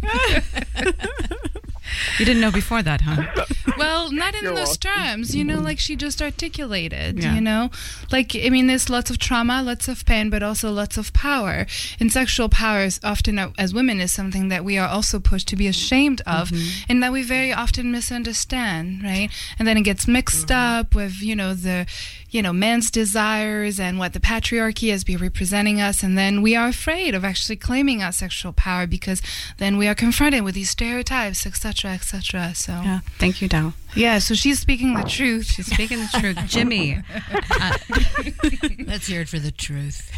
You didn't know before that, huh? Well, not in You're those welcome. terms, you know, like she just articulated, Yeah. you know? Like, I mean, there's lots of trauma, lots of pain, but also lots of power. And sexual power is often, uh, as women, is something that we are also pushed to be ashamed of Mm-hmm. and that we very often misunderstand, right? And then it gets mixed Mm-hmm. up with, you know, the, you know, man's desires and what the patriarchy has been representing us. And then we are afraid of actually claiming our sexual power because then we are confronted with these stereotypes, et cetera, et cetera. So, Yeah. Thank you, Dao. yeah, so she's speaking the truth. She's speaking the truth. Jimmy. Uh, Let's hear it for the truth.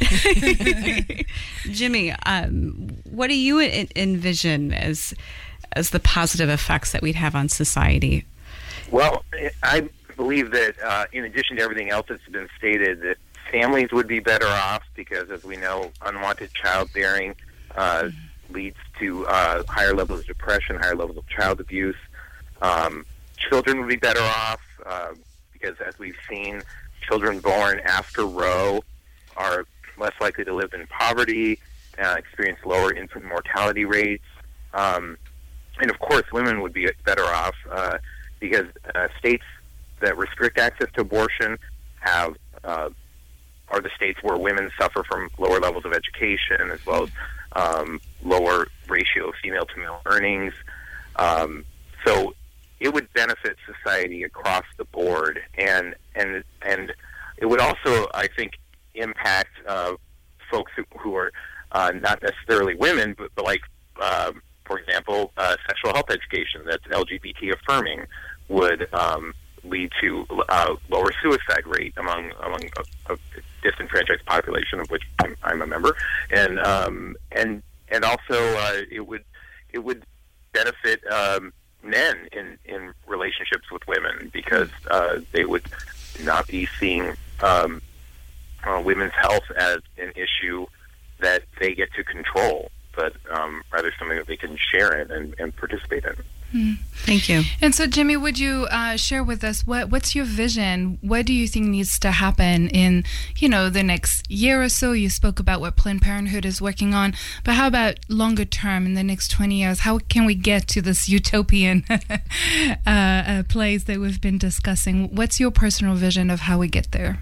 Jimmy, um, what do you en- envision as as the positive effects that we'd have on society? Well, I believe that uh, in addition to everything else that's been stated, that families would be better off because, as we know, unwanted childbearing uh, leads to uh, higher levels of depression, higher levels of child abuse. Um, children would be better off uh, because, as we've seen, children born after Roe are less likely to live in poverty, uh, experience lower infant mortality rates. Um, and, of course, women would be better off uh, because uh, states that restrict access to abortion have uh, are the states where women suffer from lower levels of education as well as um, lower ratio of female to male earnings. Um, so it would benefit society across the board, and and and it would also, I think, impact uh, folks who, who are uh, not necessarily women, but, but like, um, for example, uh, sexual health education that's L G B T affirming would um, lead to uh, lower suicide rate among among a, a disenfranchised population of which I'm, I'm a member, and um, and and also uh, it would it would benefit um, men in, in relationships with women because uh, they would not be seeing um, uh, women's health as an issue that they get to control, but um, rather something that they can share in and, and participate in. Hmm. Thank you. And so, Jimmy, would you uh, share with us what what's your vision? What do you think needs to happen in, you know, the next year or so? You spoke about what Planned Parenthood is working on, but how about longer term in the next twenty years? How can we get to this utopian uh, uh, place that we've been discussing? What's your personal vision of how we get there?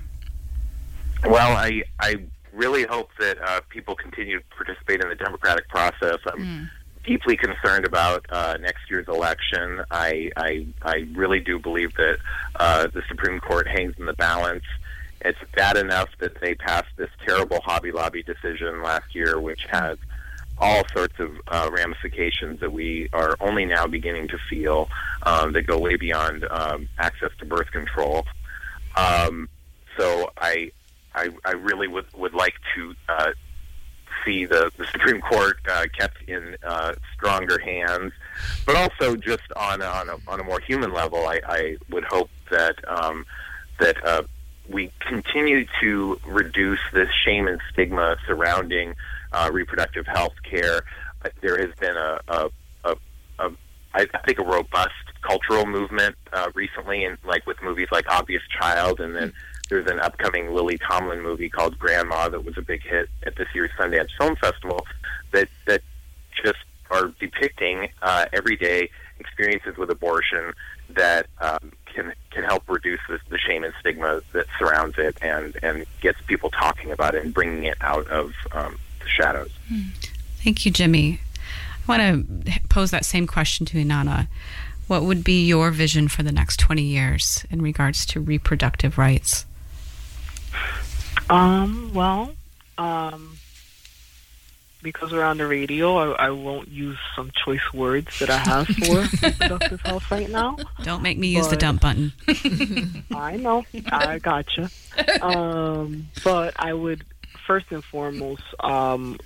Well, I I really hope that uh, people continue to participate in the democratic process. I'm Mm. deeply concerned about uh, next year's election. I, I I really do believe that uh, the Supreme Court hangs in the balance. It's bad enough that they passed this terrible Hobby Lobby decision last year, which has all sorts of uh, ramifications that we are only now beginning to feel um, that go way beyond um, access to birth control. Um, so I, I I really would would like to. Uh, see the, the Supreme Court uh, kept in uh, stronger hands, but also just on on a, on a more human level, I, I would hope that um, that uh, we continue to reduce this shame and stigma surrounding uh, reproductive health care. There has been a, a, a, a I, I think, a robust cultural movement uh, recently, and like with movies like Obvious Child, and then there's an upcoming Lily Tomlin movie called Grandma that was a big hit at this year's Sundance Film Festival that that just are depicting uh, everyday experiences with abortion that um, can can help reduce the, the shame and stigma that surrounds it, and, and gets people talking about it and bringing it out of um, the shadows. Thank you, Jimmy. I want to pose that same question to Inanna. What would be your vision for the next twenty years in regards to reproductive rights? Um, well, um, because we're on the radio, I, I won't use some choice words that I have for reproductive health right now. Don't make me use but, the dump button. I know. I gotcha. Um, but I would, first and foremost, um,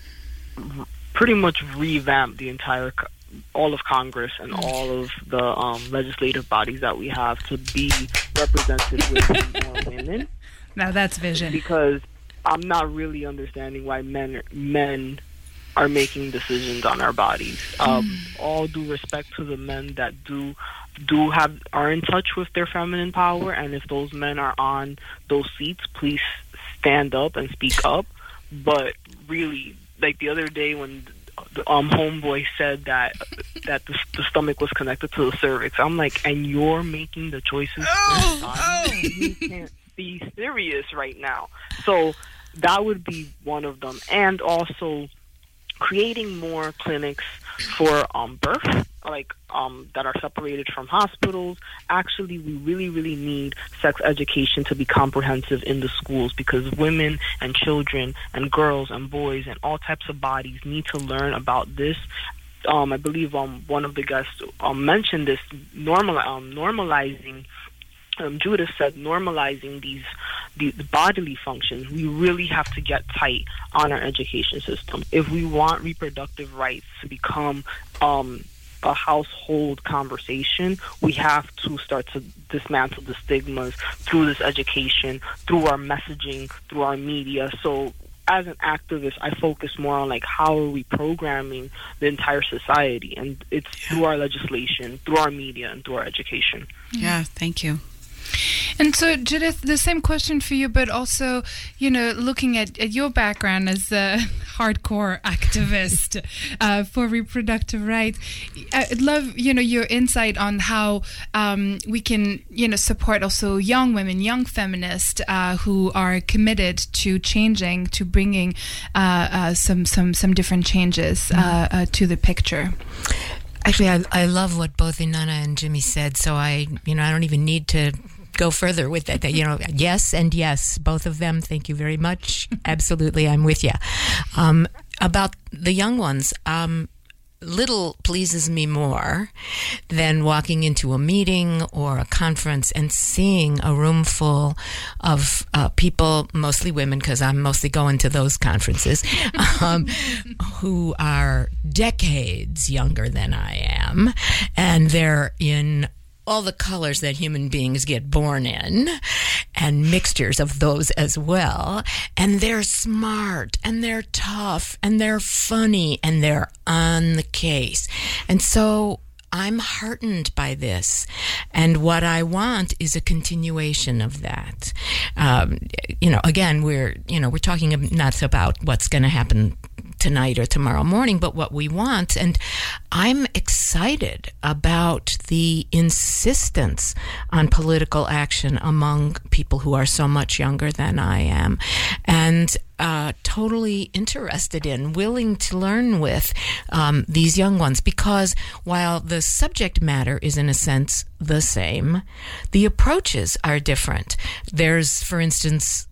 pretty much revamp the entire, all of Congress and all of the um, legislative bodies that we have to be represented with more women. Now that's vision. Because I'm not really understanding why men men are making decisions on our bodies. Um, mm. All due respect to the men that do do have are in touch with their feminine power, and if those men are on those seats, please stand up and speak up. But really, like the other day when the um, homeboy said that that the, the stomach was connected to the cervix, I'm like, and you're making the choices oh, for oh. You can't be serious right now. So that would be one of them. And also creating more clinics for um, birth, like um, that are separated from hospitals. Actually, we really, really need sex education to be comprehensive in the schools, because women and children and girls and boys and all types of bodies need to learn about this. Um, I believe um, one of the guests um, mentioned this, normal, um, normalizing Um, Judith said normalizing these the, the bodily functions. We really have to get tight on our education system if we want reproductive rights to become um, a household conversation. We have to start to dismantle the stigmas through this education, through our messaging, through our media. So as an activist, I focus more on like how are we programming the entire society, and it's through our legislation, through our media, and through our education. Yeah, thank you. And so, Judith, the same question for you, but also, you know, looking at, at your background as a hardcore activist uh, for reproductive rights, I'd love, you know, your insight on how um, we can, you know, support also young women, young feminists uh, who are committed to changing, to bringing uh, uh, some, some, some different changes uh, uh, to the picture. Actually, I, I love what both Inanna and Jimmy said, so I, you know, I don't even need to go further with that. You know, yes and yes, both of them. Thank you very much. Absolutely, I'm with you. Um, about the young ones, um, little pleases me more than walking into a meeting or a conference and seeing a room full of uh, people, mostly women, because I'm mostly going to those conferences, um, who are decades younger than I am, and they're in all the colors that human beings get born in, and mixtures of those as well. And they're smart, and they're tough, and they're funny, and they're on the case. And so I'm heartened by this. And what I want is a continuation of that. Um, you know, again, we're, you know, we're talking not about what's going to happen tonight or tomorrow morning, but what we want. And I'm excited about the insistence on political action among people who are so much younger than I am, and uh, totally interested in, willing to learn with um, these young ones, because while the subject matter is in a sense the same, the approaches are different. There's, for instance,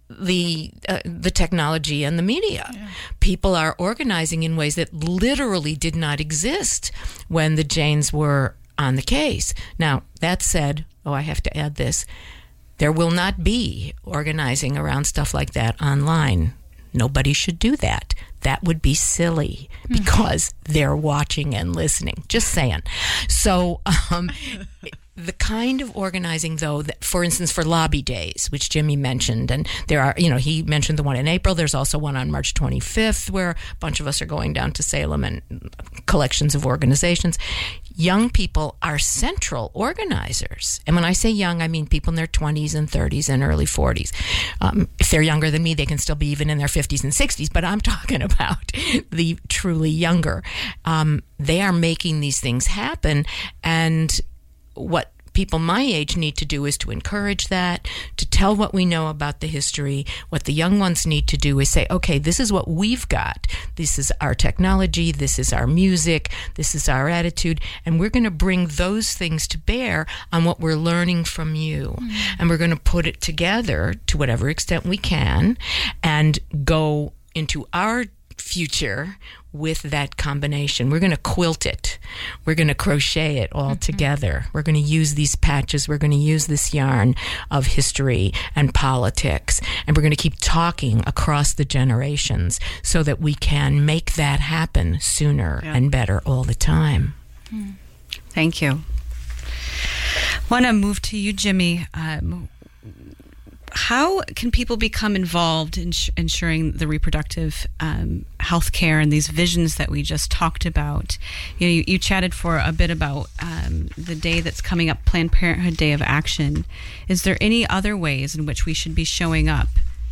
the uh, the technology and the media. Yeah. People are organizing in ways that literally did not exist when the Janes were on the case. Now, that said, oh, I have to add this, there will not be organizing around stuff like that online. Nobody should do that. That would be silly, because they're watching and listening. Just saying. So, um, the kind of organizing, though, that, for instance, for lobby days, which Jimmy mentioned, and there are, you know, he mentioned the one in April. There's also one on March twenty-fifth where a bunch of us are going down to Salem and collections of organizations. Young people are central organizers. And when I say young, I mean people in their twenties and thirties and early forties. Um, if they're younger than me, they can still be even in their fifties and sixties, but I'm talking about the truly younger. Um, they are making these things happen, and what people my age need to do is to encourage that, to tell what we know about the history. What the young ones need to do is say, okay, this is what we've got. This is our technology. This is our music. This is our attitude. And we're going to bring those things to bear on what we're learning from you. Mm-hmm. And we're going to put it together to whatever extent we can and go into our future with that combination. We're going to quilt it. We're going to crochet it all mm-hmm. together. We're going to use these patches. We're going to use this yarn of history and politics. And we're going to keep talking across the generations so that we can make that happen sooner yeah. and better all the time. Mm. Thank you. I want to move to you, Jimmy. Um, How can people become involved in sh- ensuring the reproductive um, health care and these visions that we just talked about? You know, you, you chatted for a bit about um, the day that's coming up, Planned Parenthood Day of Action. Is there any other ways in which we should be showing up?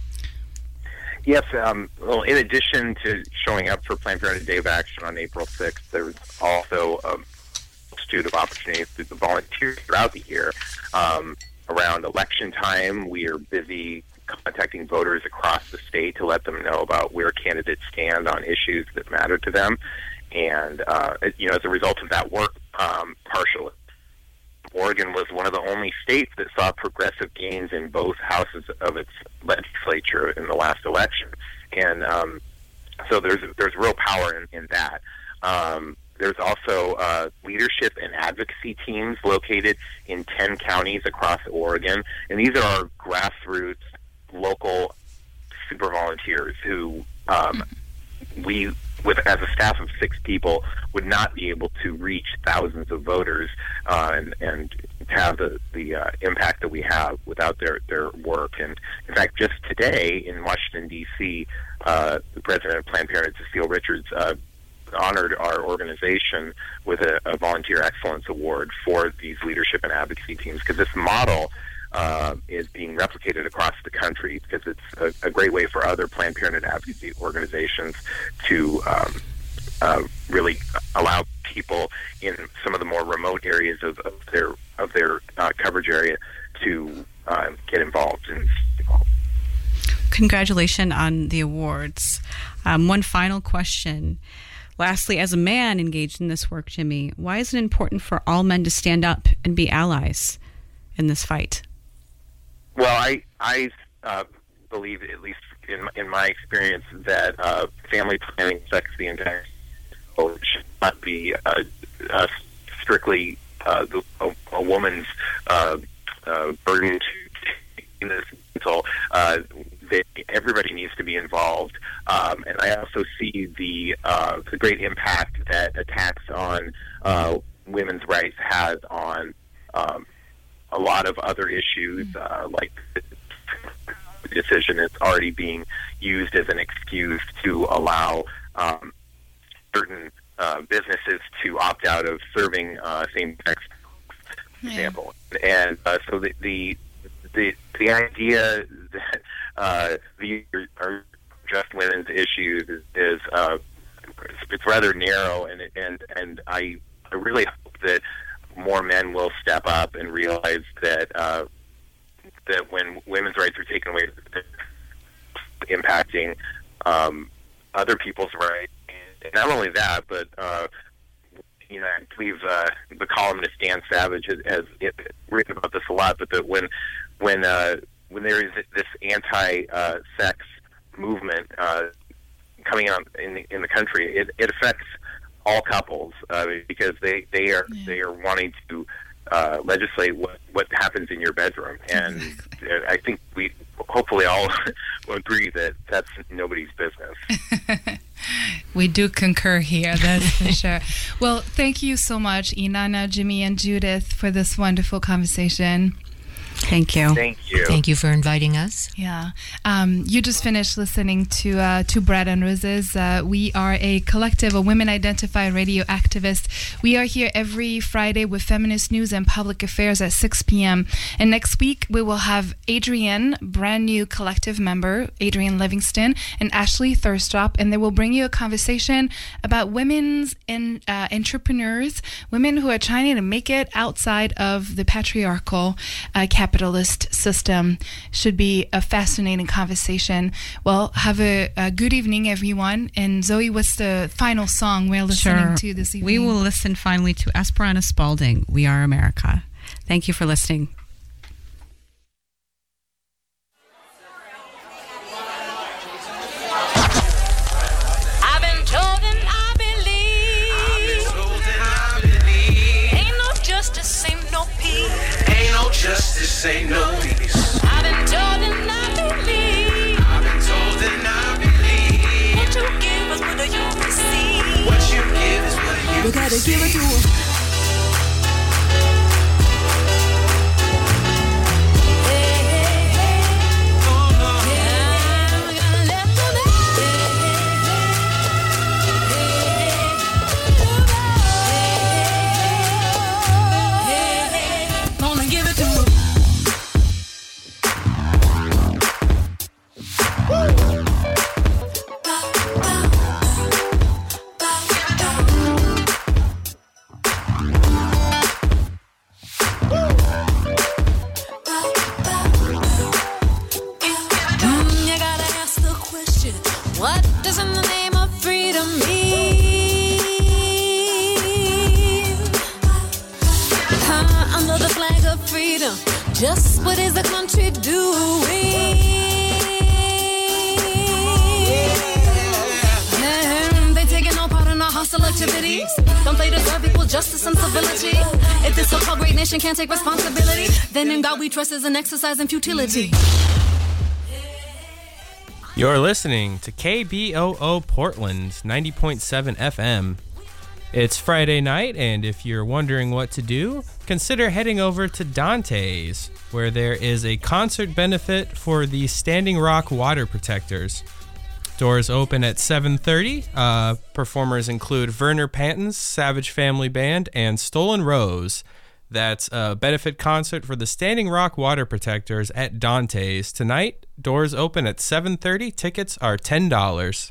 Yes. Um, well, in addition to showing up for Planned Parenthood Day of Action on April sixth, there's also a multitude of opportunities to volunteer throughout the year. Um, Around election time, we are busy contacting voters across the state to let them know about where candidates stand on issues that matter to them. And, uh, you know, as a result of that work, um, partially, Oregon was one of the only states that saw progressive gains in both houses of its legislature in the last election. And um, so there's there's real power in, in that. Um, There's also uh, leadership and advocacy teams located in ten counties across Oregon. And these are our grassroots, local super volunteers who um, we, with as a staff of six people, would not be able to reach thousands of voters uh, and, and have the, the uh, impact that we have without their, their work. And in fact, just today in Washington, D C, uh, the president of Planned Parenthood, Cecile Richards, uh, honored our organization with a, a Volunteer Excellence Award for these leadership and advocacy teams, because this model uh, is being replicated across the country, because it's a, a great way for other Planned Parenthood advocacy organizations to um, uh, really allow people in some of the more remote areas of, of their of their uh, coverage area to uh, get involved in. Congratulations on the awards. Um, one final question. Lastly, as a man engaged in this work, Jimmy, why is it important for all men to stand up and be allies in this fight? Well, I I uh, believe, at least in in my experience, that uh, family planning affects the entire world. It should not be uh, uh, strictly uh, the, a, a woman's uh, uh, burden to in this until uh, that everybody needs to be involved. Um, and I also see the uh, the great impact that attacks on uh, women's rights has on um, a lot of other issues, uh, like the decision is already being used as an excuse to allow um, certain uh, businesses to opt out of serving uh, same-sex, for example. And uh, so the, the the the idea that uh, these are just women's issues is, is uh, it's rather narrow, and and and I I really hope that more men will step up and realize that uh, that when women's rights are taken away, impacting um, other people's rights. And not only that, but uh, you know, I believe uh, the columnist Dan Savage has, has written about this a lot. But that when when uh, when there is this anti-sex uh, movement uh, coming out in the, in the country, it, it affects all couples uh, because they, they are yeah. they are wanting to uh, legislate what, what happens in your bedroom, and exactly. I think we hopefully all will agree that that's nobody's business. We do concur here, that's for sure. Well, thank you so much, Inanna, Jimmy, and Judith, for this wonderful conversation. Thank you. Thank you. Thank you for inviting us. Yeah. Um, you just finished listening to uh, to Bread and Roses. Uh, we are a collective of women-identified radio activists. We are here every Friday with feminist news and public affairs at six p.m. And next week, we will have Adrienne, brand new collective member, Adrienne Livingston, and Ashley Thurstrop, and they will bring you a conversation about women's in, uh, entrepreneurs, women who are trying to make it outside of the patriarchal uh, capitalist system. Should be a fascinating conversation. Well, have a, a good evening, everyone. And Zoe, what's the final song we're listening Sure. to this evening? We will listen finally to Esperanza Spalding, We Are America. Thank you for listening. I've been told and I believe. I've been told and I believe. Ain't no justice, ain't no peace. Ain't no justice, ain't no peace. I've been told and I believe. I've been told and I believe. What you give is what you receive. What you give is what you, you gotta receive. Give it to 'em. Just what is the country doing? Yeah. They taking no part in our hostile activities. Don't they deserve equal justice and civility? If this so-called great nation can't take responsibility, then in God we trust is an exercise in futility. You're listening to K B O O Portland, ninety point seven F M. It's Friday night, and if you're wondering what to do, consider heading over to Dante's, where there is a concert benefit for the Standing Rock Water Protectors. Doors open at seven thirty. Uh, performers include Werner Panton's Savage Family Band and Stolen Rose. That's a benefit concert for the Standing Rock Water Protectors at Dante's. Tonight, doors open at seven thirty. Tickets are ten dollars.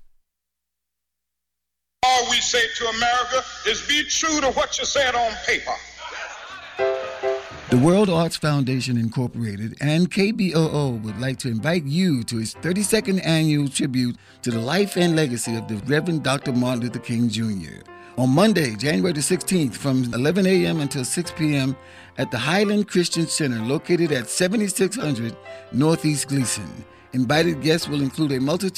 All we say to America is be true to what you said on paper. The World Arts Foundation Incorporated and K B O O would like to invite you to its thirty-second annual tribute to the life and legacy of the Reverend Doctor Martin Luther King Junior On Monday, January the sixteenth, from eleven a.m. until six p.m. at the Highland Christian Center, located at seventy-six hundred Northeast Gleason. Invited guests will include a multitude